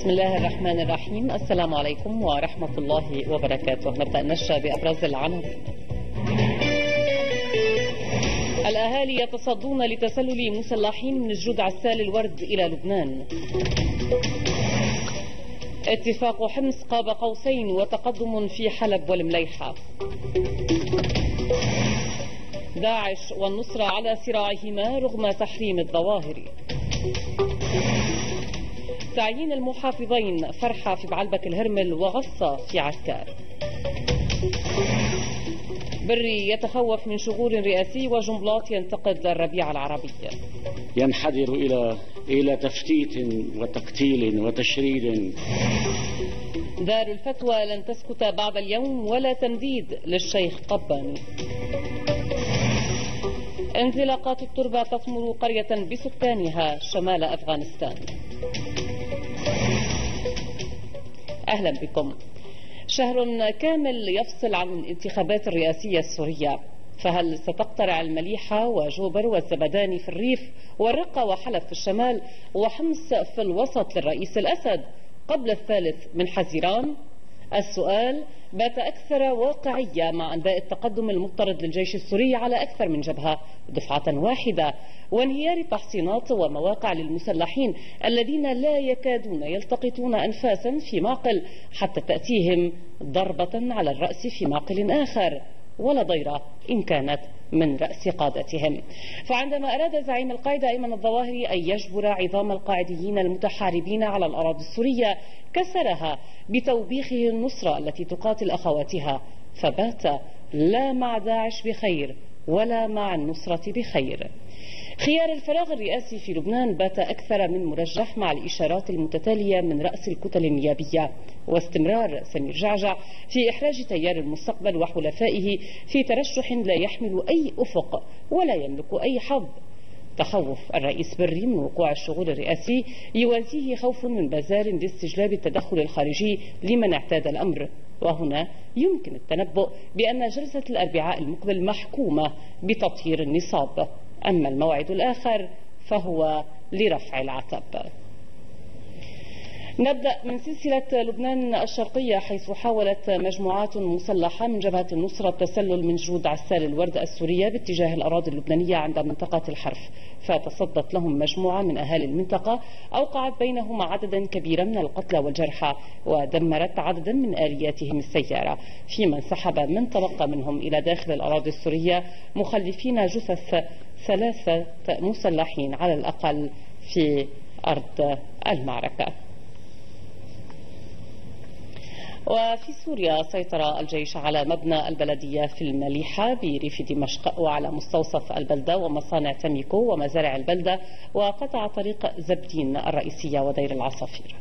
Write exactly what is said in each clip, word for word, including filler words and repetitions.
بسم الله الرحمن الرحيم. السلام عليكم ورحمة الله وبركاته. نبدأ النشرة بأبرز العناوين. الأهالي يتصدون لتسلل مسلحين من جرود عسال الورد إلى لبنان. اتفاق حمص قاب قوسين وتقدم في حلب والمليحة. داعش والنصرة على صراعهما رغم تحريم الظواهر. تعيين المحافظين فرحة في بعلبك الهرمل وغصة في عسكر. بري يتخوف من شغول رئاسي وجنبلاط ينتقد الربيع العربي. ينحدر إلى إلى تفتيت وتقتيل وتشريد. دار الفتوى لن تسكت بعد اليوم ولا تمديد للشيخ قباني. انزلاقات التربة تثمر قرية بسكانها شمال أفغانستان. أهلا بكم. شهر كامل يفصل عن الانتخابات الرئاسية السورية، فهل ستقترع المليحة وجوبر والزبداني في الريف والرقة وحلب في الشمال وحمص في الوسط للرئيس الأسد قبل الثالث من حزيران؟ السؤال بات أكثر واقعية مع أنباء التقدم المضطرد للجيش السوري على أكثر من جبهة دفعة واحدة، وانهيار التحصينات ومواقع للمسلحين الذين لا يكادون يلتقطون أنفاسا في معقل حتى تأتيهم ضربة على الرأس في معقل آخر، ولا ضيرة إن كانت من رأس قادتهم. فعندما أراد زعيم القاعدة أيمن الظواهري أن يجبر عظام القاعديين المتحاربين على الأراضي السورية كسرها بتوبيخه النصرة التي تقاتل أخواتها، فبات لا مع داعش بخير ولا مع النصرة بخير. خيار الفراغ الرئاسي في لبنان بات أكثر من مرجح مع الإشارات المتتالية من رأس الكتل النيابية، واستمرار سمير جعجع في إحراج تيار المستقبل وحلفائه في ترشح لا يحمل أي أفق ولا يملك أي حظ. تخوف الرئيس بري من وقوع الشغل الرئاسي يوازيه خوف من بازار لاستجلاب التدخل الخارجي لمن اعتاد الأمر، وهنا يمكن التنبؤ بأن جلسة الأربعاء المقبل محكومة بتطهير النصاب، أما الموعد الآخر فهو لرفع العتب. نبدأ من سلسلة لبنان الشرقية، حيث حاولت مجموعات مسلحة من جبهة النصرة التسلل من جرود عسال الورد السورية باتجاه الأراضي اللبنانية عند منطقة الحرف، فتصدت لهم مجموعة من أهالي المنطقة أوقعت بينهم عددا كبيرا من القتلى والجرحى ودمرت عددا من آلياتهم السيارة، فيما انسحب من تبقى منهم إلى داخل الأراضي السورية مخلفين جثث ثلاثة مسلحين على الأقل في أرض المعركة. وفي سوريا سيطر الجيش على مبنى البلدية في المليحة بريف دمشق وعلى مستوصف البلدة ومصانع تميكو ومزارع البلدة، وقطع طريق زبدين الرئيسية ودير العصافير.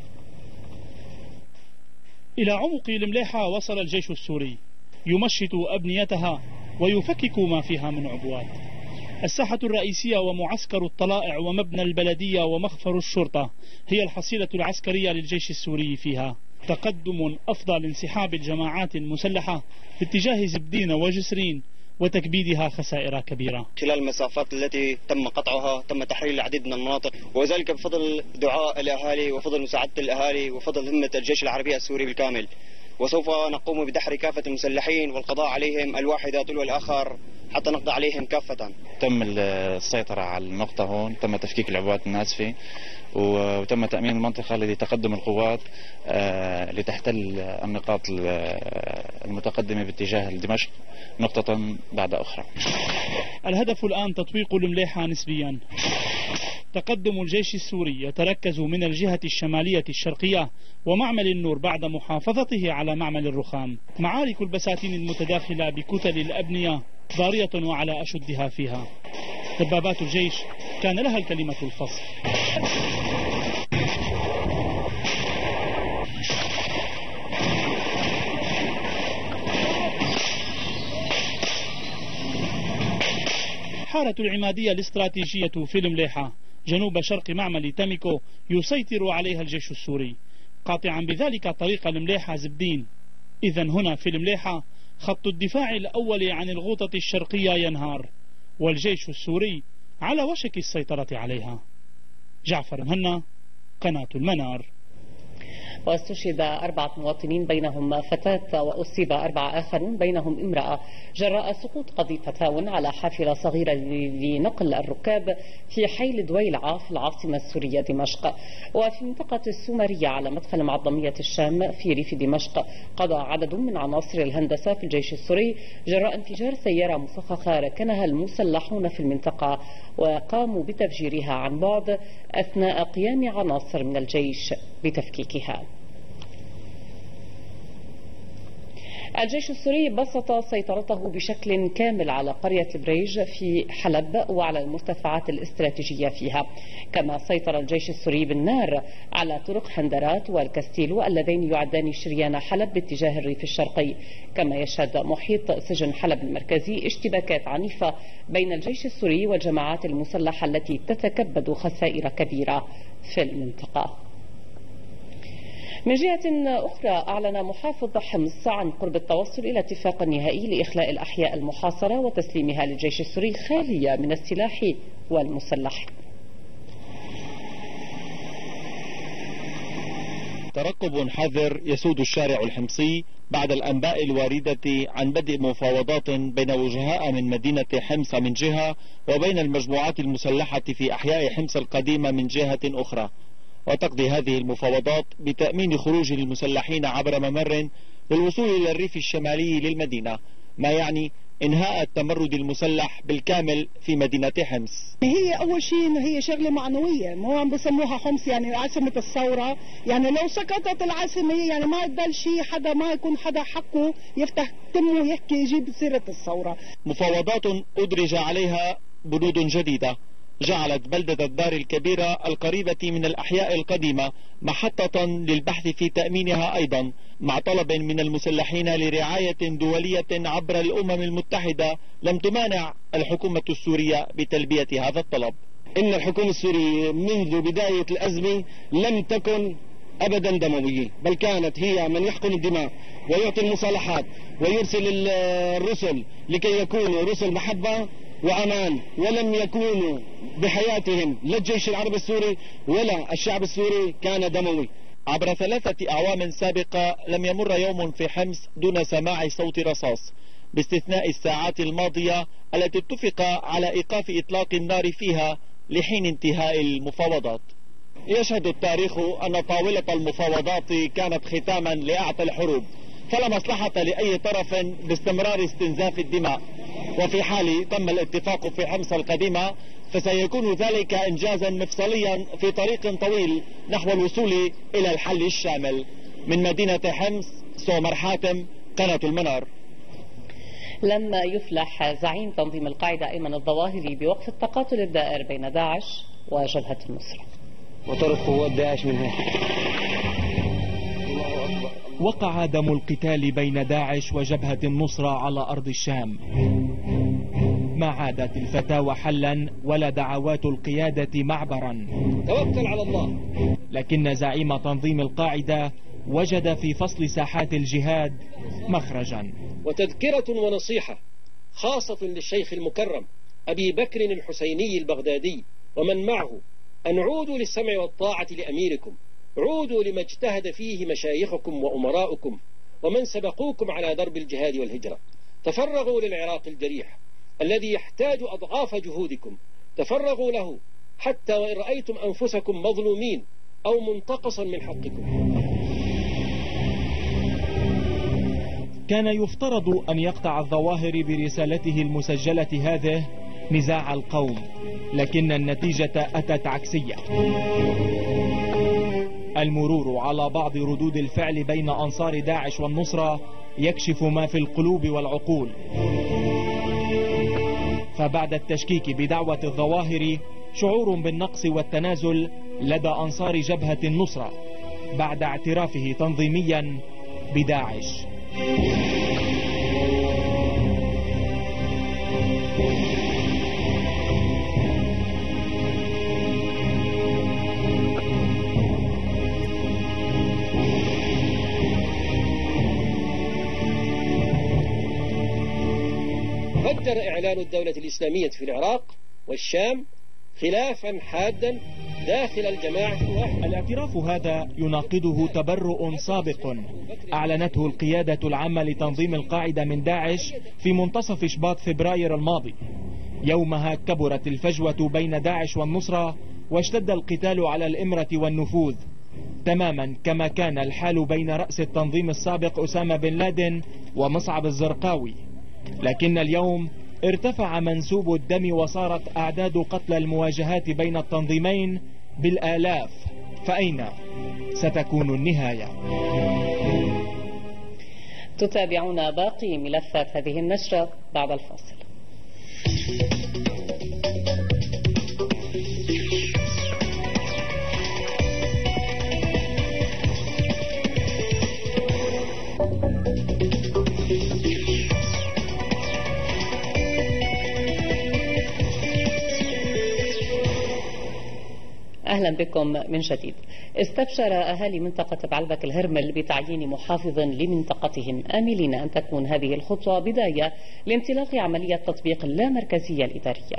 إلى عمق المليحة وصل الجيش السوري يمشط أبنيتها ويفكك ما فيها من عبوات. الساحة الرئيسية ومعسكر الطلائع ومبنى البلدية ومخفر الشرطة هي الحصيلة العسكرية للجيش السوري فيها. تقدم أفضى لانسحاب الجماعات المسلحة في اتجاه زبدين وجسرين وتكبيدها خسائر كبيرة. خلال المسافات التي تم قطعها تم تحرير العديد من المناطق، وذلك بفضل دعاء الأهالي وفضل مساعدة الأهالي وفضل همة الجيش العربي السوري بالكامل، وسوف نقوم بدحر كافة المسلحين والقضاء عليهم الواحدة تلو الآخر حتى نقضي عليهم كافة. تم السيطرة على النقطة هون، تم تفكيك العبوات الناسفة، وتم تأمين المنطقة لتقدم القوات لتحتل النقاط المتقدمة باتجاه دمشق نقطة بعد أخرى. الهدف الآن تطبيق المليحة نسبيا. تقدم الجيش السوري يتركز من الجهة الشمالية الشرقية ومعمل النور بعد محافظته على معمل الرخام. معارك البساتين المتداخلة بكتل الأبنية ضارية وعلى أشدها فيها. دبابات الجيش كان لها الكلمة الفصل. حارة العمادية الاستراتيجية في المليحة جنوب شرق معمل تاميكو يسيطر عليها الجيش السوري، قاطعا بذلك طريق المليحة زبدين. إذا هنا في المليحة خط الدفاع الأول عن الغوطة الشرقية ينهار، والجيش السوري على وشك السيطرة عليها. جعفر مهنا، قناة المنار. واستشهد أربعة مواطنين بينهم فتاة وأصيب أربعة آخرون بينهم امرأة جراء سقوط قذيفة هاون على حافلة صغيرة لنقل الركاب في حي دويلعة في العاصمة السورية دمشق. وفي المنطقة السومرية على مدخل معظمية الشام في ريف دمشق قضى عدد من عناصر الهندسة في الجيش السوري جراء انفجار سيارة مفخخة ركنها المسلحون في المنطقة وقاموا بتفجيرها عن بعد أثناء قيام عناصر من الجيش بتفكيكها. الجيش السوري بسط سيطرته بشكل كامل على قرية بريج في حلب وعلى المرتفعات الاستراتيجية فيها. كما سيطر الجيش السوري بالنار على طرق حندرات والكستيلو اللذين يعدان شريان حلب باتجاه الريف الشرقي. كما يشهد محيط سجن حلب المركزي اشتباكات عنيفة بين الجيش السوري والجماعات المسلحة التي تتكبد خسائر كبيرة في المنطقة. من جهة أخرى أعلن محافظ حمص عن قرب التوصل إلى اتفاق نهائي لإخلاء الأحياء المحاصرة وتسليمها للجيش السوري خالية من السلاح والمسلح. ترقب حذر يسود الشارع الحمصي بعد الأنباء الواردة عن بدء مفاوضات بين وجهاء من مدينة حمص من جهة وبين المجموعات المسلحة في أحياء حمص القديمة من جهة أخرى. وتقضي هذه المفاوضات بتأمين خروج المسلحين عبر ممر للوصول إلى الريف الشمالي للمدينة، ما يعني إنهاء التمرد المسلح بالكامل في مدينة حمص. هي أول شيء هي شغلة معنوية، ما عم بسموها حمص يعني عاصمة الثورة، يعني لو سقطت العاصمة يعني ما يضل شيء حدا، ما يكون حدا حقه يفتح تمه ويحكي يجيب سيرة الثورة. مفاوضات أدرج عليها بنود جديدة جعلت بلدة الدار الكبيرة القريبة من الأحياء القديمة محطة للبحث في تأمينها أيضا، مع طلب من المسلحين لرعاية دولية عبر الأمم المتحدة لم تمانع الحكومة السورية بتلبية هذا الطلب. إن الحكومة السورية منذ بداية الأزمة لم تكن أبدا دموية، بل كانت هي من يحقن الدماء ويعطي المصالحات ويرسل الرسل لكي يكونوا رسل محبة وأمان، ولم يكونوا بحياتهم لا الجيش العربي السوري ولا الشعب السوري كان دموي. عبر ثلاثة أعوام سابقة لم يمر يوم في حمص دون سماع صوت رصاص، باستثناء الساعات الماضية التي اتفق على إيقاف إطلاق النار فيها لحين انتهاء المفاوضات. يشهد التاريخ أن طاولة المفاوضات كانت ختاما لأعتى الحروب، فلا مصلحة لأي طرف باستمرار استنزاف الدماء، وفي حال تم الاتفاق في حمص القديمة فسيكون ذلك إنجازا مفصليا في طريق طويل نحو الوصول إلى الحل الشامل. من مدينة حمص، سومر حاتم، قناة المنار. لم يفلح زعيم تنظيم القاعدة أيمن الظواهري بوقف التقاتل الدائر بين داعش وجبهة النصرة. وطرد قوات داعش من هون. وقع دم القتال بين داعش وجبهة النصرة على أرض الشام، ما عادت الفتاوى حلا ولا دعوات القيادة معبرا. توكل على الله. لكن زعيم تنظيم القاعدة وجد في فصل ساحات الجهاد مخرجا. وتذكرة ونصيحة خاصة للشيخ المكرم أبي بكر الحسيني البغدادي ومن معه أن عودوا للسمع والطاعة لأميركم، عودوا لما اجتهد فيه مشايخكم وأمراؤكم ومن سبقوكم على درب الجهاد والهجرة. تفرغوا للعراق الجريح الذي يحتاج أضعاف جهودكم، تفرغوا له حتى وإن رأيتم أنفسكم مظلومين أو منتقصا من حقكم. كان يفترض أن يقطع الظواهر برسالته المسجلة هذه نزاع القوم، لكن النتيجة أتت عكسية. المرور على بعض ردود الفعل بين أنصار داعش والنصرة يكشف ما في القلوب والعقول. فبعد التشكيك بدعوة الظواهر شعور بالنقص والتنازل لدى أنصار جبهة النصرة بعد اعترافه تنظيميا بداعش. قدر إعلان الدولة الإسلامية في العراق والشام خلافا حادا داخل الجماعة الواحدة. الاعتراف هذا يناقضه تبرؤ سابق أعلنته القيادة العامة لتنظيم القاعدة من داعش في منتصف شباط فبراير الماضي. يومها كبرت الفجوة بين داعش والنصرة واشتد القتال على الإمرة والنفوذ، تماما كما كان الحال بين رأس التنظيم السابق أسامة بن لادن ومصعب الزرقاوي. لكن اليوم ارتفع منسوب الدم وصارت أعداد قتلى المواجهات بين التنظيمين بالآلاف، فأين ستكون النهاية؟ تتابعون باقي ملفات هذه النشرة بعد الفاصل. أهلا بكم من جديد. استبشر أهالي منطقة بعلبك الهرمل بتعيين محافظ لمنطقتهم، آملين أن تكون هذه الخطوة بداية لانطلاق عملية تطبيق اللامركزية الإدارية.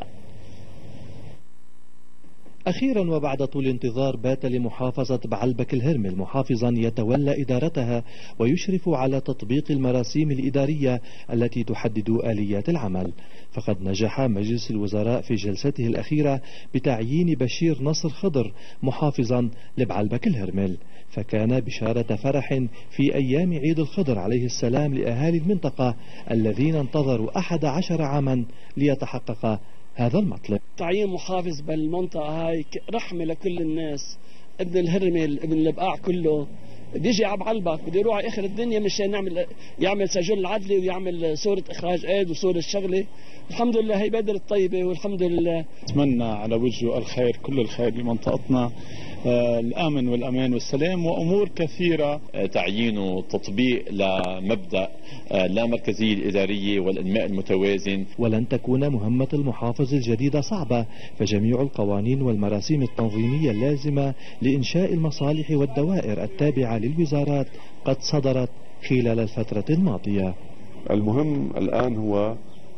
أخيرا وبعد طول انتظار بات لمحافظة بعلبك الهرمل محافظا يتولى إدارتها ويشرف على تطبيق المراسيم الإدارية التي تحدد آليات العمل. فقد نجح مجلس الوزراء في جلسته الأخيرة بتعيين بشير نصر خضر محافظا لبعلبك الهرمل، فكان بشارة فرح في أيام عيد الخضر عليه السلام لأهالي المنطقة الذين انتظروا أحد عشر عاما ليتحقق هذا المطلب. تعيين محافظ بالمنطقة هاي رحمة لكل الناس. ابن الهرمل ابن البقاع كله بيجي على بعلبك بده يروح على اخر الدنيا مشان نعمل يعمل سجل العدلي ويعمل صورة اخراج ايد وصورة الشغلة. الحمد لله هي بدر الطيبة والحمد لله. اتمنى على وجهه الخير كل الخير لمنطقتنا، آه الامن والامان والسلام وامور كثيرة. آه تعيين وتطبيق لمبدأ آه لا مركزية الإدارية والإنماء المتوازن. ولن تكون مهمة المحافظ الجديدة صعبة، فجميع القوانين والمراسيم التنظيمية اللازمة لإنشاء المصالح والدوائر التابعة للوزارات قد صدرت خلال الفترة الماضية. المهم الآن هو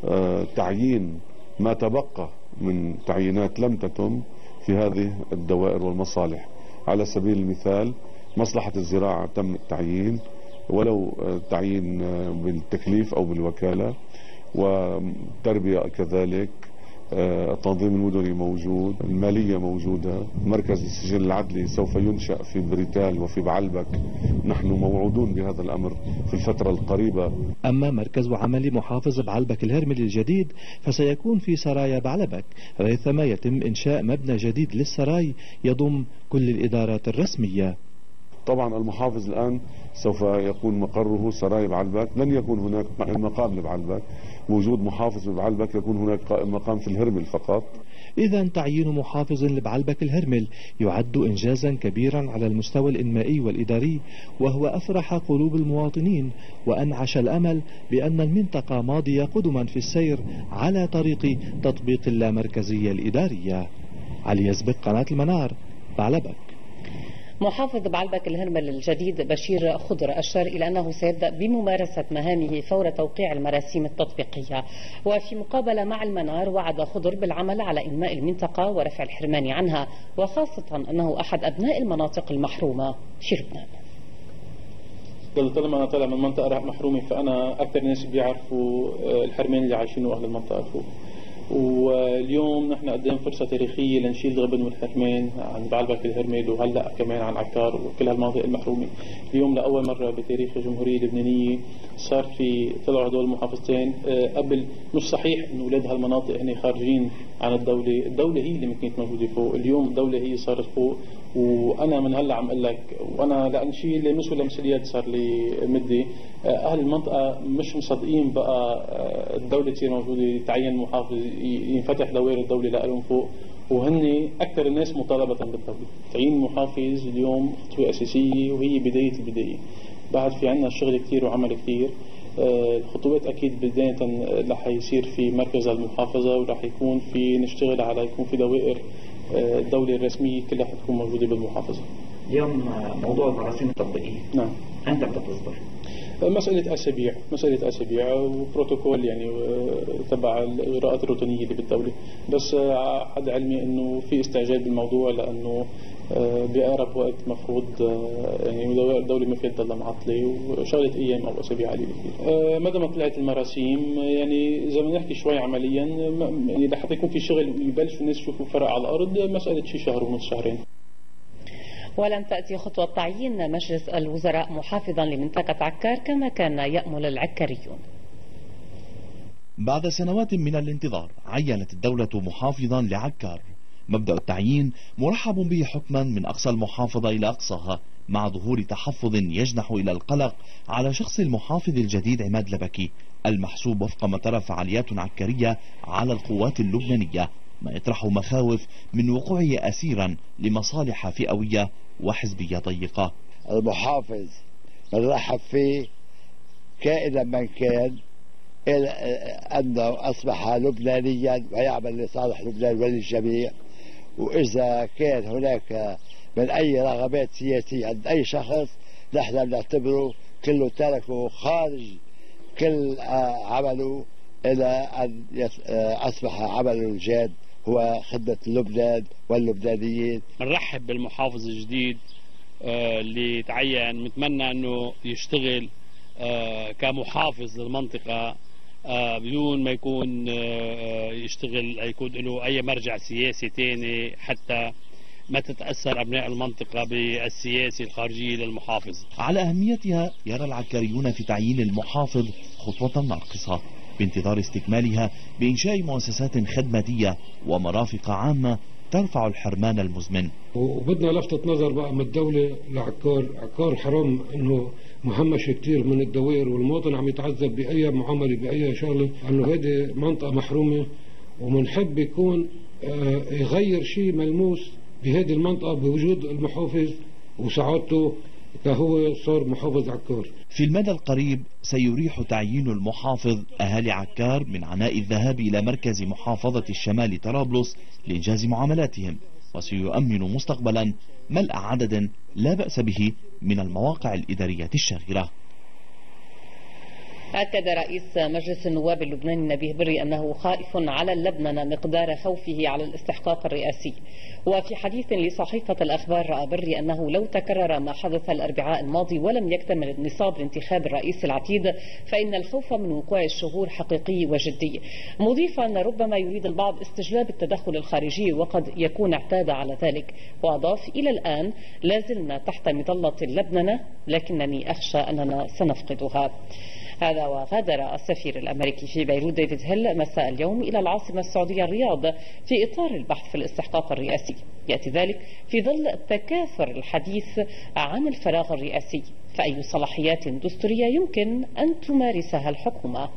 تعيين ما تبقى من تعيينات لم تتم في هذه الدوائر والمصالح. على سبيل المثال مصلحة الزراعة تم التعيين ولو تعيين بالتكليف أو بالوكالة، والتربية كذلك، التنظيم المدني موجود، المالية موجودة، مركز السجل العدلي سوف ينشأ في بريتال وفي بعلبك. نحن موعودون بهذا الأمر في الفترة القريبة. أما مركز عمل محافظ بعلبك الهرمل الجديد فسيكون في سرايا بعلبك، ريثما يتم إنشاء مبنى جديد للسراي يضم كل الإدارات الرسمية. طبعا المحافظ الآن سوف يكون مقره سراي بعلبك، لن يكون هناك مقام لبعلبك. وجود محافظ بعلبك يكون هناك قائم مقام في الهرمل فقط. إذا تعيين محافظ لبعلبك الهرمل يعد إنجازا كبيرا على المستوى الإنمائي والإداري، وهو أفرح قلوب المواطنين وأنعش الأمل بأن المنطقة ماضية قدما في السير على طريق تطبيق اللامركزية الإدارية. علي يزبق، قناة المنار، بعلبك. محافظ بعلبك الهرمل الجديد بشير خضر أشار إلى أنه سيبدأ بممارسة مهامه فور توقيع المراسيم التطبيقية. وفي مقابلة مع المنار وعد خضر بالعمل على إنماء المنطقة ورفع الحرمان عنها، وخاصة أنه أحد أبناء المناطق المحرومة في لبنان. طالما أنا طالع من منطقة محرومة فأنا أكثر ناس بيعرفوا الحرمان اللي عايشينه أهل المنطقة فوق. واليوم نحن قدام فرصة تاريخية لنشيل الغبن والحرمان عن بعلبك الهرمل وهلأ كمان عن عكار وكل هالمناطق المحرومة. اليوم لأول مرة بتاريخ الجمهورية اللبنانية صار في طلعوا هدول المحافظتين. قبل مش صحيح إنه أولاد هالمناطق هن خارجين عن الدولة، الدولة هي اللي كانت موجودة فوق، اليوم الدولة هي صارت فوق. وأنا من هلأ عم أقول لك، وأنا لأن شيء مش ولا مسؤوليات صار لي مدة، أهل المنطقة مش مصدقين بقى الدولة تصير موجودة، يتعين محافظ، ينفتح دوائر الدولة لهم فوق، وهن أكثر الناس مطالبة بالدولة. تعيين محافظ اليوم خطوة أساسية وهي بداية البداية. بعد في عنا شغل كتير وعمل كتير. الخطوات أكيد بداية رح يصير في مركز المحافظة، ورح يكون في نشتغل على يكون في دوائر الدولة الرسمية كلها حتكون موجودة بالمحافظة. اليوم موضوع المراسيم التطبيقية، نعم، أنت بدك تصدر؟ مسألة أسابيع مسألة أسابيع وبروتوكول يعني تبع الإجراءات الروتينية اللي بالدولة، بس عاد علمي إنه في استعجال بالموضوع لأنه بأقرب وقت مفروض يعني الدولة ما فيها تضل معطلة وشغلة أيام أو أسابيع قليلة كثير. ما دام طلعت المراسيم يعني إذا بدنا نحكي شوي عمليا يعني لحتى يكون في شغل يبلش الناس يشوفوا فرق على الأرض مسألة شي شهر ونص شهرين. ولم تأتي خطوة تعيين مجلس الوزراء محافظا لمنطقة عكار كما كان يأمل العكاريون. بعد سنوات من الانتظار عينت الدولة محافظا لعكار. مبدأ التعيين مرحب به حكما من أقصى المحافظة إلى أقصاها، مع ظهور تحفظ يجنح إلى القلق على شخص المحافظ الجديد عماد لبكي المحسوب وفق ما ترى فعاليات عكارية على القوات اللبنانية، ما يطرح مخاوف من وقوعه أسيرا لمصالح فئوية وحزبية ضيقة. المحافظ بنرحب فيه كائنا من كان أنه أصبح لبنانيا ويعمل لصالح لبنان وللجميع، وإذا كان هناك من أي رغبات سياسية عند أي شخص نحن بنعتبره كله تركه خارج كل عمله إلى أن أصبح عمله الجاد هو خدمة لبنان واللبنانيين. بنرحب بالمحافظ الجديد اللي تعين، متمنى أنه يشتغل كمحافظ للمنطقة بدون ما يكون يشتغل يكون له أي مرجع سياسي تاني حتى ما تتأثر أبناء المنطقة بالسياسة الخارجية للمحافظ. على أهميتها يرى العكاريون في تعيين المحافظ خطوة ناقصة بانتظار استكمالها بإنشاء مؤسسات خدماتية ومرافق عامة ترفع الحرمان المزمن. وبدنا لفتة نظر بقى من الدولة لعكار. عكار حرام انه مهمش كتير من الدوائر والمواطن عم يتعذب بأي معاملة بأي شغلة، انه هذه منطقة محرومة ومنحب يكون يغير شيء ملموس بهذه المنطقة بوجود المحافظ وسعادته كهو صار محافظ عكار. في المدى القريب سيريح تعيين المحافظ أهالي عكار من عناء الذهاب إلى مركز محافظة الشمال طرابلس لإنجاز معاملاتهم، وسيؤمن مستقبلا ملء عدد لا بأس به من المواقع الإدارية الشاغرة. أكد رئيس مجلس النواب اللبناني نبيه بري أنه خائف على اللبنة مقدار خوفه على الاستحقاق الرئاسي. وفي حديث لصحيفة الأخبار رأى بري أنه لو تكرر ما حدث الأربعاء الماضي ولم يكتمل النصاب لانتخاب الرئيس العتيد فإن الخوف من وقوع الشهور حقيقي وجدي، مضيفا أن ربما يريد البعض استجلاب التدخل الخارجي وقد يكون اعتاد على ذلك. وأضاف: إلى الآن لازلنا تحت مظلة اللبنة لكنني أخشى أننا سنفقدها. هذا وغادر السفير الأمريكي في بيروت ديفيد هيل مساء اليوم إلى العاصمة السعودية الرياض في إطار البحث في الاستحقاق الرئاسي. يأتي ذلك في ظل تكاثر الحديث عن الفراغ الرئاسي، فأي صلاحيات دستورية يمكن أن تمارسها الحكومة؟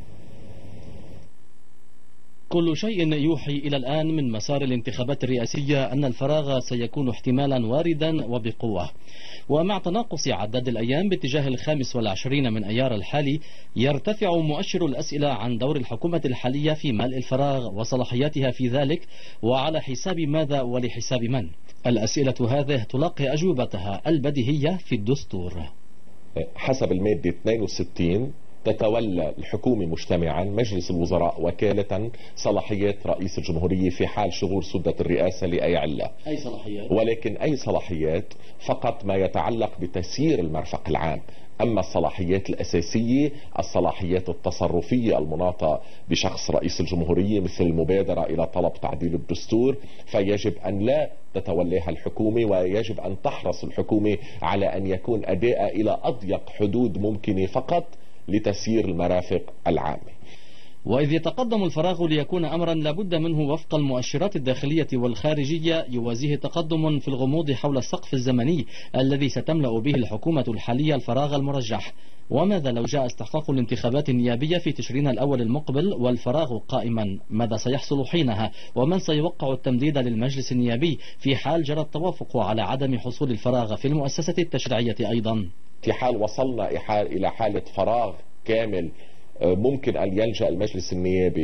كل شيء يوحي إلى الآن من مسار الانتخابات الرئاسية أن الفراغ سيكون احتمالا واردا وبقوة. ومع تناقص عداد الأيام باتجاه الخامس والعشرين من أيار الحالي يرتفع مؤشر الأسئلة عن دور الحكومة الحالية في ملء الفراغ وصلاحياتها في ذلك وعلى حساب ماذا ولحساب من. الأسئلة هذه تلقي أجوبتها البديهية في الدستور. حسب المادة اثنين وستين تتولى الحكومة مجتمعا مجلس الوزراء وكالة صلاحيات رئيس الجمهورية في حال شغور سدة الرئاسة لأي علة. أي صلاحيات؟ ولكن أي صلاحيات فقط ما يتعلق بتسيير المرفق العام. أما الصلاحيات الأساسية الصلاحيات التصرفية المناطة بشخص رئيس الجمهورية مثل المبادرة إلى طلب تعديل الدستور فيجب أن لا تتولاها الحكومة، ويجب أن تحرص الحكومة على أن يكون أداء إلى أضيق حدود ممكنة فقط لتسيير المرافق العامة. وإذ يتقدم الفراغ ليكون أمرا لابد منه وفق المؤشرات الداخلية والخارجية يوازيه تقدم في الغموض حول السقف الزمني الذي ستملأ به الحكومة الحالية الفراغ المرجح. وماذا لو جاء استحقاق الانتخابات النيابية في تشرين الأول المقبل والفراغ قائما؟ ماذا سيحصل حينها؟ ومن سيوقع التمديد للمجلس النيابي في حال جرى التوافق على عدم حصول الفراغ في المؤسسة التشريعية أيضا؟ في حال وصلنا إلى حالة فراغ كامل ممكن أن يلجأ المجلس النيابي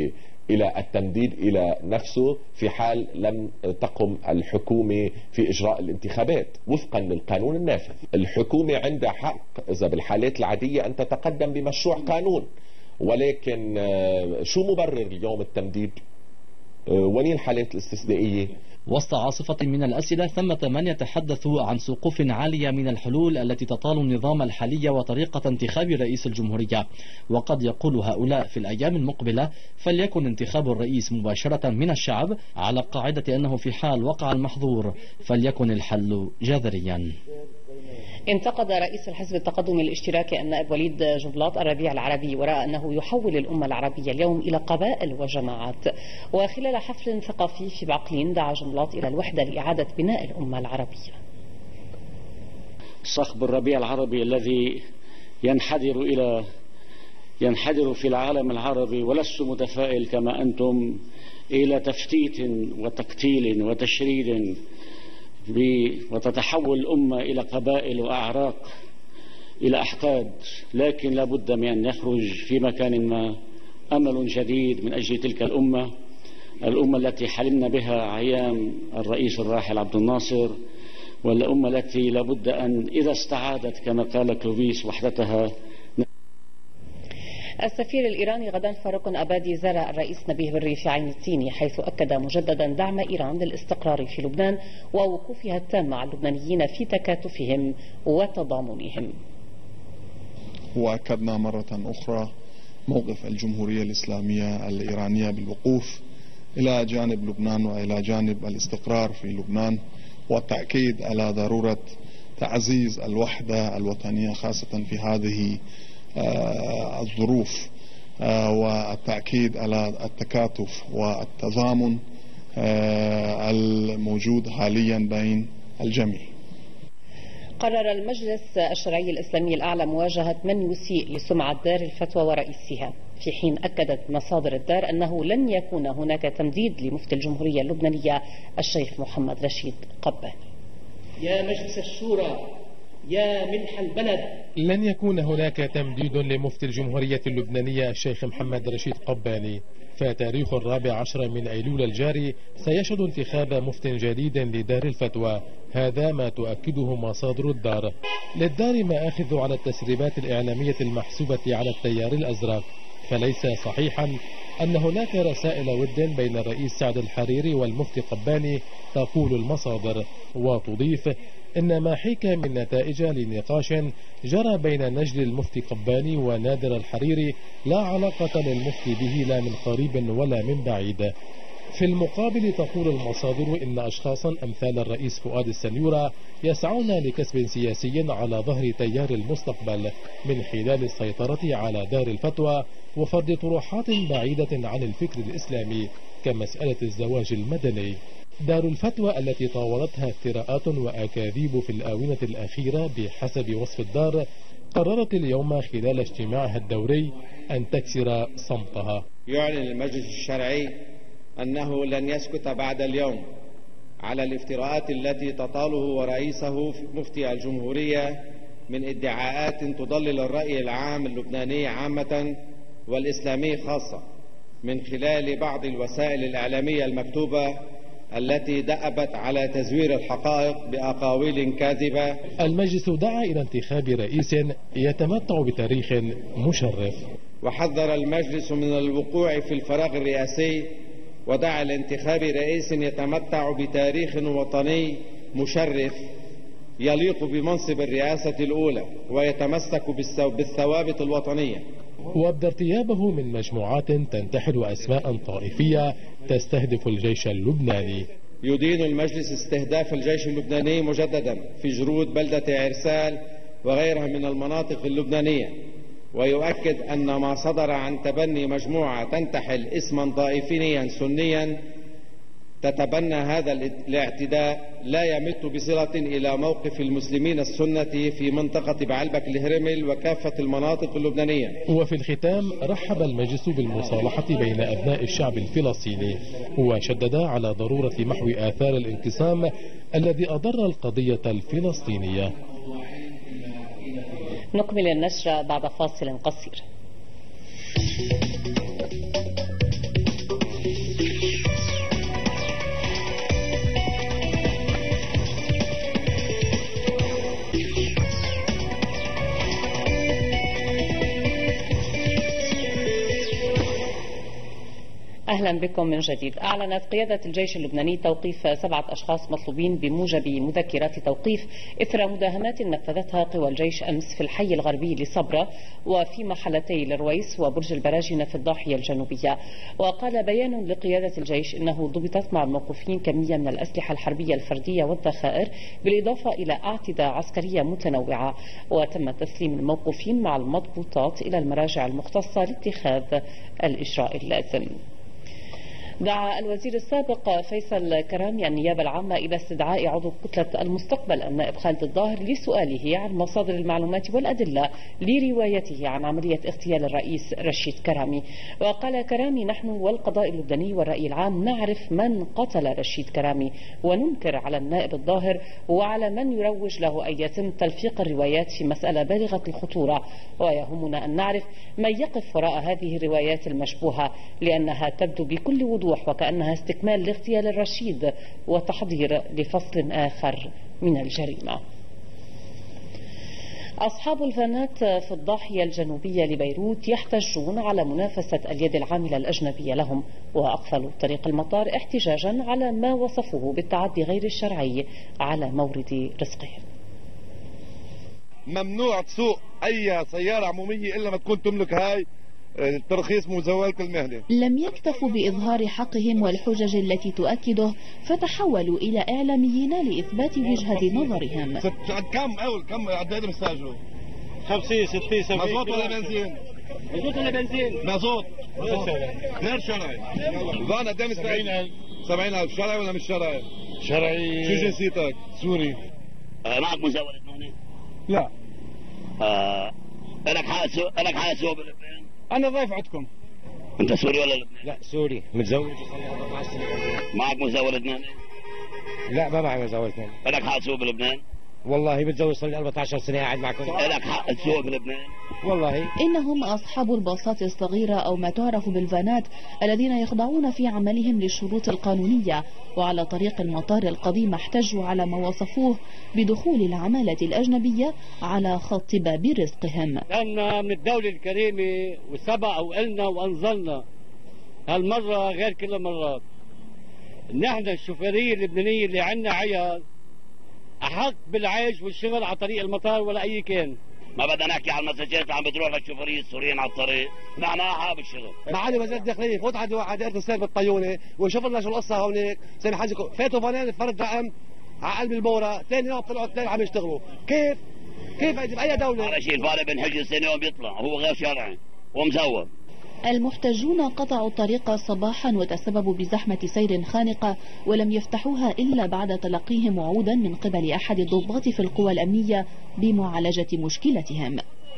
إلى التمديد إلى نفسه في حال لم تقم الحكومة في إجراء الانتخابات وفقا للقانون النافذ. الحكومة عندها حق إذا بالحالات العادية أن تتقدم بمشروع قانون، ولكن شو مبرر اليوم التمديد؟ وين الحالات الاستثنائية؟ وسط عاصفة من الأسئلة ثمة من يتحدث عن سقوف عالية من الحلول التي تطال النظام الحالي وطريقة انتخاب رئيس الجمهورية، وقد يقول هؤلاء في الأيام المقبلة فليكن انتخاب الرئيس مباشرة من الشعب على قاعدة أنه في حال وقع المحظور فليكن الحل جذريا. انتقد رئيس الحزب التقدمي الاشتراكي النائب وليد جبلاط الربيع العربي وراء أنه يحول الأمة العربية اليوم إلى قبائل وجماعات. وخلال حفل ثقافي في بعقلين دعا جبلاط إلى الوحدة لإعادة بناء الأمة العربية. صخب الربيع العربي الذي ينحدر إلى ينحدر في العالم العربي، ولست متفائل كما أنتم إلى تفتيت وتقتيل وتشريد وتتحول الأمة إلى قبائل وأعراق إلى أحقاد، لكن لابد من أن يخرج في مكان ما أمل جديد من أجل تلك الأمة، الأمة التي حلمنا بها أيام الرئيس الراحل عبد الناصر، والأمة التي لابد أن إذا استعادت كما قال كلوفيس وحدتها. السفير الإيراني غدا فاروق أبادي زار الرئيس نبيه بري في عين التيني، حيث أكد مجددا دعم إيران للاستقرار في لبنان ووقوفها التام مع اللبنانيين في تكاتفهم وتضامنهم. وأكدنا مرة أخرى موقف الجمهورية الإسلامية الإيرانية بالوقوف إلى جانب لبنان وإلى جانب الاستقرار في لبنان، والتأكيد على ضرورة تعزيز الوحدة الوطنية خاصة في هذه الظروف، والتأكيد على التكاتف والتضامن الموجود حاليا بين الجميع. قرر المجلس الشرعي الإسلامي الأعلى مواجهة من يسيء لسمعة دار الفتوى ورئيسها، في حين أكدت مصادر الدار أنه لن يكون هناك تمديد لمفتي الجمهورية اللبنانية الشيخ محمد رشيد قباني. يا مجلس الشورى، يا ملح البلد، لن يكون هناك تمديد لمفتي الجمهورية اللبنانية الشيخ محمد رشيد قباني، فتاريخ الرابع عشر من أيلول الجاري سيشهد انتخاب مفت جديد لدار الفتوى، هذا ما تؤكده مصادر الدار. للدار مآخذ على التسريبات الإعلامية المحسوبة على التيار الأزرق، فليس صحيحا أن هناك رسائل ود بين الرئيس سعد الحريري والمفتي قباني تقول المصادر، وتضيف إن ما حكى من نتائج لنقاش جرى بين نجل المفتي قباني ونادر الحريري لا علاقة للمفتي به لا من قريب ولا من بعيد. في المقابل تقول المصادر إن أشخاصا أمثال الرئيس فؤاد السنيورة يسعون لكسب سياسي على ظهر تيار المستقبل من خلال السيطرة على دار الفتوى وفرض طروحات بعيدة عن الفكر الإسلامي كمسألة الزواج المدني. دار الفتوى التي طاولتها افتراءات وأكاذيب في الآونة الأخيرة بحسب وصف الدار قررت اليوم خلال اجتماعها الدوري أن تكسر صمتها. يعلن المجلس الشرعي أنه لن يسكت بعد اليوم على الافتراءات التي تطاله ورئيسه مفتي الجمهورية من ادعاءات تضلل الرأي العام اللبناني عامة والإسلامي خاصة من خلال بعض الوسائل الإعلامية المكتوبة التي دأبت على تزوير الحقائق بأقاويل كاذبة. المجلس دعا إلى انتخاب رئيس يتمتع بتاريخ مشرف، وحذر المجلس من الوقوع في الفراغ الرئاسي ودعا لانتخاب رئيس يتمتع بتاريخ وطني مشرف يليق بمنصب الرئاسة الأولى ويتمسك بالثوابت الوطنية، وابدى ارتيابه من مجموعات تنتحل أسماء طائفية تستهدف الجيش اللبناني. يدين المجلس استهداف الجيش اللبناني مجددا في جرود بلدة عرسال وغيرها من المناطق اللبنانية، ويؤكد أن ما صدر عن تبني مجموعة تنتحل اسما طائفيا سنيا تتبنى هذا الاعتداء لا يمت بصلة إلى موقف المسلمين السنة في منطقة بعلبك الهرمل وكافة المناطق اللبنانية. وفي الختام رحب المجلس بالمصالحة بين أبناء الشعب الفلسطيني، وشدد على ضرورة محو آثار الانقسام الذي أضر القضية الفلسطينية. نكمل النشرة بعد فاصل قصير. أهلا بكم من جديد. أعلنت قيادة الجيش اللبناني توقيف سبعة أشخاص مطلوبين بموجب مذكرات توقيف إثر مداهمات نفذتها قوى الجيش أمس في الحي الغربي لصبرا وفي محلتي الرويس وبرج البراجنة في الضاحية الجنوبية. وقال بيان لقيادة الجيش إنه ضبطت مع الموقوفين كمية من الأسلحة الحربية الفردية والذخائر بالإضافة إلى أعتدة عسكرية متنوعة، وتم تسليم الموقوفين مع المضبوطات إلى المراجع المختصة لاتخاذ الإجراء اللازم. دعا الوزير السابق فيصل كرامي النيابة العامة إلى استدعاء عضو كتلة المستقبل النائب خالد الظاهر لسؤاله عن مصادر المعلومات والأدلة لروايته عن عملية اغتيال الرئيس رشيد كرامي. وقال كرامي: نحن والقضاء اللبناني والرأي العام نعرف من قتل رشيد كرامي، وننكر على النائب الظاهر وعلى من يروج له أن يتم تلفيق الروايات في مسألة بالغة الخطورة، ويهمنا أن نعرف من يقف وراء هذه الروايات المشبوهة، لأنها تبدو بكل وضوح وكأنها استكمال لاغتيال الرشيد وتحضير لفصل آخر من الجريمة. أصحاب الفانات في الضاحية الجنوبية لبيروت يحتجون على منافسة اليد العاملة الأجنبية لهم، وأقفلوا طريق المطار احتجاجا على ما وصفوه بالتعدي غير الشرعي على مورد رزقهم. ممنوع تسوق أي سيارة عمومية إلا ما تكون تملك هاي ترخيص مزاولة المهنة. لم يكتفوا بإظهار حقهم والحجج التي تؤكده، فتحولوا إلى إعلاميين لإثبات وجهة نظرهم. كم أول كم عداد مستاجروا؟ خمسين ستين سبعين. مازوت ولا بنزين؟ مازوت ولا بنزين؟ مازوت غير شرعي. فان قد ايه مستاجر؟ سبعين ألف. شرعي ولا مش شرعي؟ شرعي. شو جنسيتك؟ سوري. آه معك مزاولة مهنة؟ لا. آه لك حق سوق لك حق سوق بلبنان؟ أنا ضيف عندكم. أنت سوري ولا لبناني؟ لا سوري، متزوج. معك مزاولة مهنة؟ لا ما معي مزاولة مهنة. لك حق سوق بلبنان؟ والله متزوج صار لي أربعة عشر سنة قاعد معكم. لك حق تسوق بلبنان؟ والله. إنهم أصحاب الباصات الصغيرة أو ما تعرف بالفانات الذين يخضعون في عملهم للشروط القانونية، وعلى طريق المطار القديم احتجوا على ما وصفوه بدخول العمالة الأجنبية على خط باب رزقهم. لأن من الدولة الكريمة وسبق وقلنا وأنظرنا هالمرة غير كل المرات. نحن الشوفيرية اللبنانية اللي عنا عيال أحق بالعيش والشغل على طريق المطار ولا أي كان. ما بدنا نحكي على المساجات عم بتروح للشوفيرية السوريين على الطريق، نحن أحق بالشغل. معالي وزير الداخلية فوت على واحد السير بالطيونة وشوف لنا شو القصة هونيك، سامي حاجكم فاتوا فنان فرد رقم على قلب البورة، ثاني يوم طلعوا اثنين عم يشتغلوا، كيف؟ كيف بأي دولة؟ على شيء الفارق بين حج ثاني يوم بيطلع، هو غير شرعي ومزور. المحتجون قطعوا الطريق صباحا وتسببوا بزحمة سير خانقة، ولم يفتحوها إلا بعد تلقيهم وعودا من قبل أحد الضباط في القوى الأمنية بمعالجة مشكلتهم.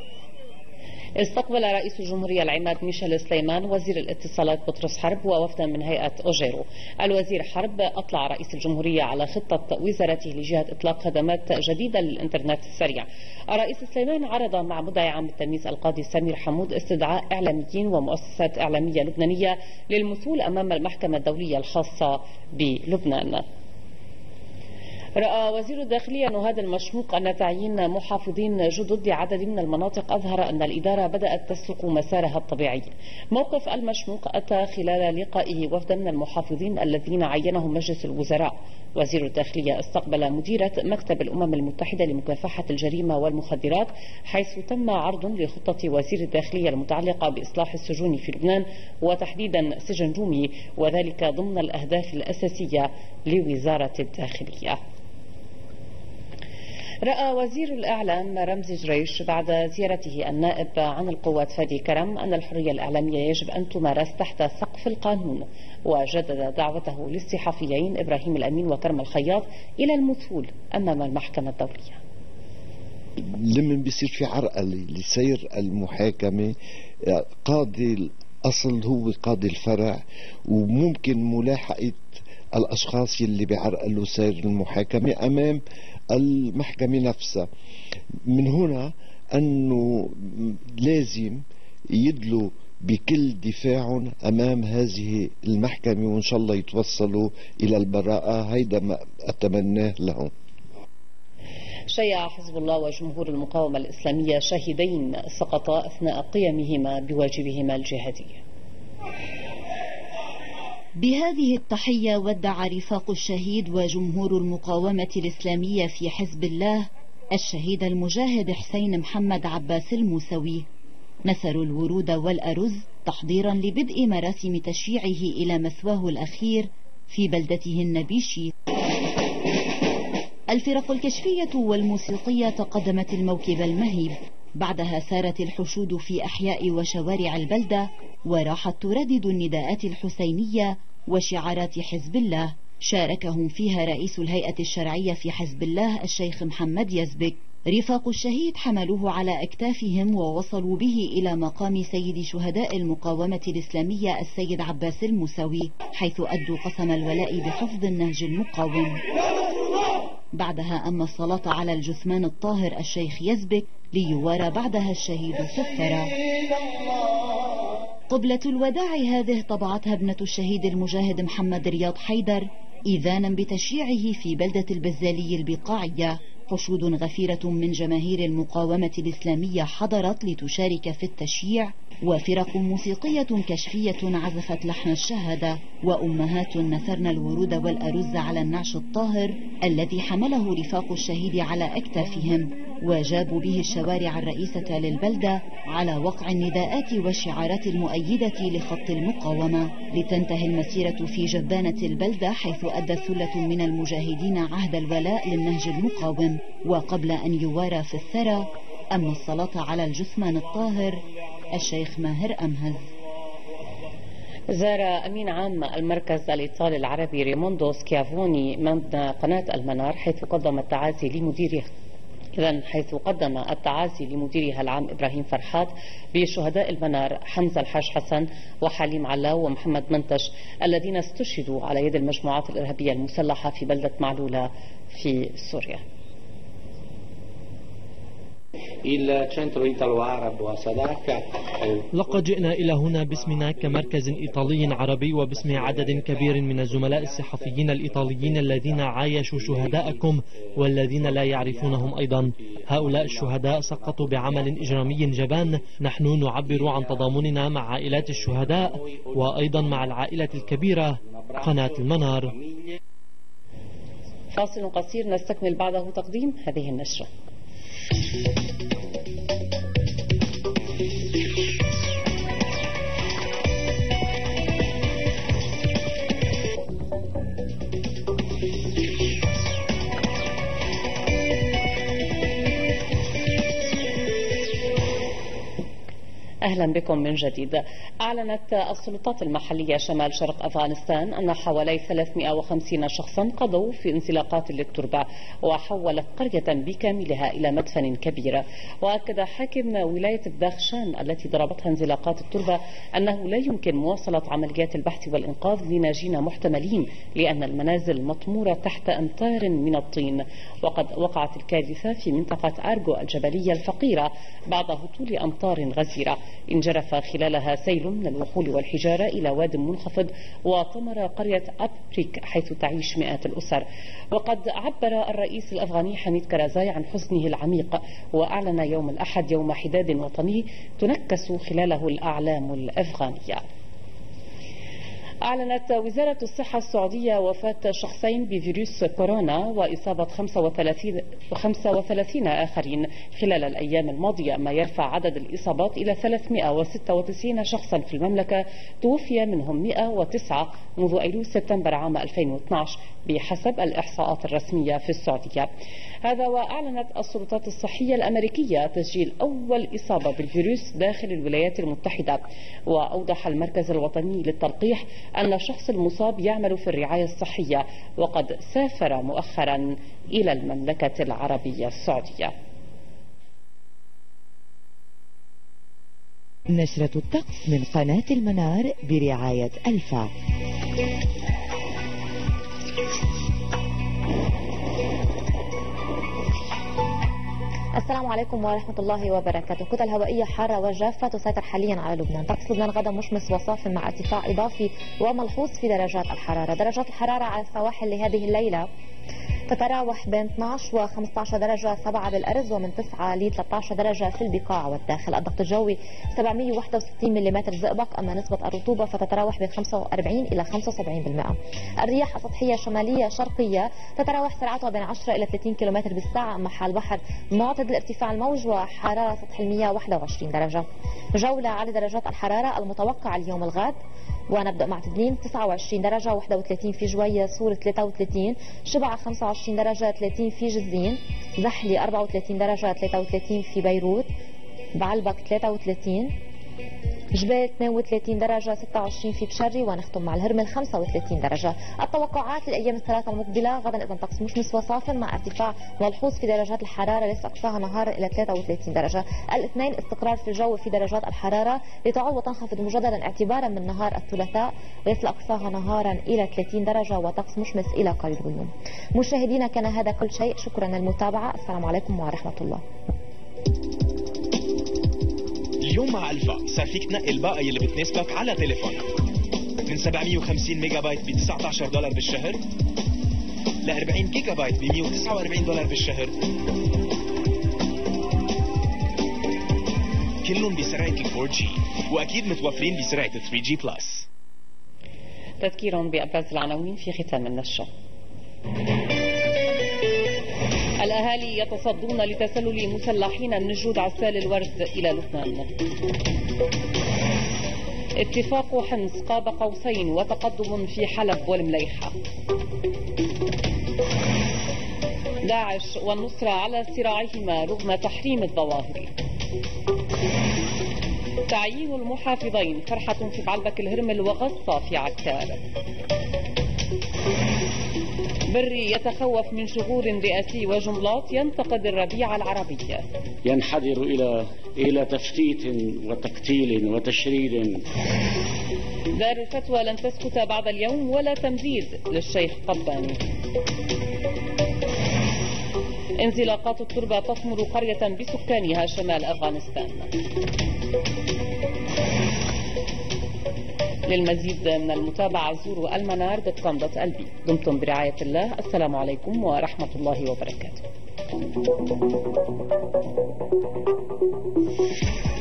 استقبل رئيس الجمهورية العماد ميشيل سليمان وزير الاتصالات بطرس حرب ووفدا من هيئة أوجيرو. الوزير حرب أطلع رئيس الجمهورية على خطة وزارته لجهة إطلاق خدمات جديدة للإنترنت السريع. الرئيس سليمان عرض مع مدعي عام التمييز القاضي سمير حمود استدعاء إعلاميين ومؤسسات إعلامية لبنانية للمثول أمام المحكمة الدولية الخاصة بلبنان. رأى وزير الداخلية نهاد المشموق أن تعيين محافظين جدد لعدد من المناطق أظهر أن الإدارة بدأت تسلك مسارها الطبيعي. موقف المشموق أتى خلال لقائه وفدا من المحافظين الذين عينهم مجلس الوزراء. وزير الداخلية استقبل مديرة مكتب الأمم المتحدة لمكافحة الجريمة والمخدرات، حيث تم عرض لخطة وزير الداخلية المتعلقة بإصلاح السجون في لبنان وتحديدا سجن رومي، وذلك ضمن الأهداف الأساسية لوزارة الداخلية. رأى وزير الإعلام رمزي جريش بعد زيارته النائب عن القوات فادي كرم أن الحرية الإعلامية يجب أن تمارس تحت سقف القانون، وجدد دعوته للصحفيين إبراهيم الأمين وكرم الخياط إلى المثول أمام المحكمة الدولية. لمن بيصير في عرقلة لسير المحاكمة، قاضي الأصل هو قاضي الفرع، وممكن ملاحقة الأشخاص اللي بيعرقلوا سير المحاكمة أمام المحكمة نفسها. من هنا أنه لازم يدلوا بكل دفاع أمام هذه المحكمة، وإن شاء الله يتوصلوا إلى البراءة. هيدا ما أتمناه لهم. شيع حزب الله وجمهور المقاومة الإسلامية شهيدين سقطا أثناء قيامهما بواجبهما الجهادي. بهذه التحية ودع رفاق الشهيد وجمهور المقاومة الإسلامية في حزب الله الشهيد المجاهد حسين محمد عباس الموسوي. نثروا الورود والأرز تحضيرا لبدء مراسم تشييعه إلى مثواه الأخير في بلدته النبيشي. الفرق الكشفية والموسيقية تقدمت الموكب المهيب، بعدها سارت الحشود في أحياء وشوارع البلدة وراحت تردد النداءات الحسينية وشعارات حزب الله. شاركهم فيها رئيس الهيئة الشرعية في حزب الله الشيخ محمد يزبك. رفاق الشهيد حملوه على أكتافهم ووصلوا به إلى مقام سيد شهداء المقاومة الإسلامية السيد عباس الموسوي، حيث أدوا قسم الولاء بحفظ النهج المقاوم. بعدها أما الصلاة على الجثمان الطاهر الشيخ يزبك ليوارى بعدها الشهيد في الثرى. قبلة الوداع هذه طبعتها ابنة الشهيد المجاهد محمد رياض حيدر إذانا بتشييعه في بلدة البزالي البقاعية. حشود غفيرة من جماهير المقاومة الإسلامية حضرت لتشارك في التشييع، وفرق موسيقية كشفية عزفت لحن الشهادة، وأمهات نثرن الورود والأرز على النعش الطاهر الذي حمله رفاق الشهيد على أكتافهم، وجابوا به الشوارع الرئيسة للبلدة على وقع النداءات والشعارات المؤيدة لخط المقاومة، لتنتهي المسيرة في جبانة البلدة، حيث أدى ثلة من المجاهدين عهد الولاء للنهج المقاوم. وقبل أن يوارى في الثرى أما الصلاة على الجثمان الطاهر الشيخ ماهر أمهز. زار أمين عام المركز الإيطالي العربي ريموندو سكيافوني من قناة المنار حيث قدم التعازي لمديره إذن حيث قدم التعازي لمديرها العام إبراهيم فرحات بشهداء المنار حمزة الحاج حسن وحليم علاو ومحمد منتش الذين استشهدوا على يد المجموعات الإرهابية المسلحة في بلدة معلولة في سوريا. لقد جئنا إلى هنا باسمنا كمركز إيطالي عربي وباسم عدد كبير من الزملاء الصحفيين الإيطاليين الذين عايشوا شهداءكم والذين لا يعرفونهم أيضا. هؤلاء الشهداء سقطوا بعمل إجرامي جبان. نحن نعبر عن تضامننا مع عائلات الشهداء وأيضا مع العائلة الكبيرة قناة المنار. فاصل قصير نستكمل بعده تقديم هذه النشرة. أهلا بكم من جديد. أعلنت السلطات المحلية شمال شرق أفغانستان أن حوالي ثلاثمئة وخمسين شخصا قضوا في انزلاقات للتربة وحولت قرية بكاملها إلى مدفن كبير. وأكد حاكم ولاية الداخشان التي ضربتها انزلاقات التربة أنه لا يمكن مواصلة عمليات البحث والإنقاذ لناجين محتملين لأن المنازل مطمورة تحت أمتار من الطين. وقد وقعت الكارثة في منطقة أرجو الجبلية الفقيرة بعد هطول أمطار غزيرة انجرف خلالها سيل من الوحول والحجارة إلى واد منخفض وطمر قرية أبريك حيث تعيش مئات الأسر. وقد عبر الرئيس الأفغاني حميد كرزاي عن حزنه العميق وأعلن يوم الأحد يوم حداد وطني تنكس خلاله الأعلام الأفغانية. أعلنت وزارة الصحة السعودية وفاة شخصين بفيروس كورونا وإصابة خمسة وثلاثين آخرين خلال الأيام الماضية، ما يرفع عدد الإصابات إلى ثلاثمئة وستة وتسعين شخصا في المملكة، توفي منهم مئة وتسعة منذ أيلول سبتمبر عام ألفين واثني عشر بحسب الإحصاءات الرسمية في السعودية. هذا وأعلنت السلطات الصحية الأمريكية تسجيل أول إصابة بالفيروس داخل الولايات المتحدة. وأوضح المركز الوطني للتلقيح أن الشخص المصاب يعمل في الرعاية الصحية وقد سافر مؤخرا إلى المملكة العربية السعودية. نشرة الطقس من قناة المنار برعاية ألفا. السلام عليكم ورحمة الله وبركاته. كتل هوائية حارة وجافة تسيطر حاليا على لبنان. طقس لبنان غدا مشمس وصاف مع ارتفاع إضافي وملحوظ في درجات الحرارة. درجات الحرارة على السواحل لهذه الليلة تتراوح بين اثنعش و خمسة عشر درجة سبعة بالأرز ومن تسعة ل ثلاثة عشر درجة في البقاع والداخل. الضغط الجوي سبعمئة وواحد وستين ملم زئبق، أما نسبة الرطوبة فتتراوح بين خمسة وأربعين إلى خمسة وسبعين بالمئة. الرياح السطحية شمالية شرقية تتراوح سرعتها بين عشرة إلى ثلاثين كيلومتر بالساعة، أما حال بحر معتدل ارتفاع الموج وحرارة سطح المياه واحد وعشرين درجة. جولة على درجات الحرارة المتوقعة اليوم الغد، ونبدأ مع تدليم تسعة وعشرين درجة، واحد وثلاثين في جوية، صورة ثلاثة وثلاثين، شبعة خمسة وعشرين درجة، ثلاثين في جزين، زحلي أربعة وثلاثين درجة، ثلاثة وثلاثين في بيروت، بعلبك ثلاثة وثلاثين، جبال اثنين وثلاثين درجة، ستة وعشرين في بشري، ونختم مع الهرمل خمسة وثلاثين درجة. التوقعات للأيام الثلاثة المقبلة: غدا إذا طقس مشمس وصافن مع ارتفاع ملحوظ في درجات الحرارة ليس أقصاها نهارا إلى ثلاثة وثلاثين درجة. الاثنين استقرار في الجو في درجات الحرارة لتعود وتنخفض مجددا اعتبارا من نهار الثلاثاء ليس أقصاها نهارا إلى ثلاثين درجة وطقس مشمس إلى قليل غيوم. مشاهدينا كان هذا كل شيء، شكرا للمتابعة، السلام عليكم ورحمة الله. اليوم مع ألفا صار فيك تنقي الباقة اللي بتناسبك على تليفونك، من سبعمئة وخمسين ميجا بايت ب تسعة عشر دولار بالشهر ل أربعين جيجا بايت ب مئة وتسعة وأربعين دولار بالشهر، كلهم بسرعة ال فور جي، وأكيد متوفرين بسرعة ثري جي بلس. تذكير بأبرز العناوين في ختام النشرة. الأهالي يتصدون لتسلل مسلحين من جود عسال الورد إلى لبنان. اتفاق حمص قاب قوسين وتقدم في حلب والمليحة. داعش والنصرة على صراعهما رغم تحريم الظواهر. تعيين المحافظين، فرحة في بعلبك الهرمل وغصة في عكار. بري يتخوف من شغور رئاسي وجملات ينتقد الربيع العربي. ينحدر إلى إلى تفتيت وتقتيل وتشريد. دار الفتوى لن تسكت بعد اليوم ولا تمديد للشيخ قباني. انزلاقات التربة تثمر قرية بسكانها شمال أفغانستان. للمزيد من المتابعة زوروا المنار دوت كوم دوت ال بي. دمتم برعاية الله، السلام عليكم ورحمة الله وبركاته.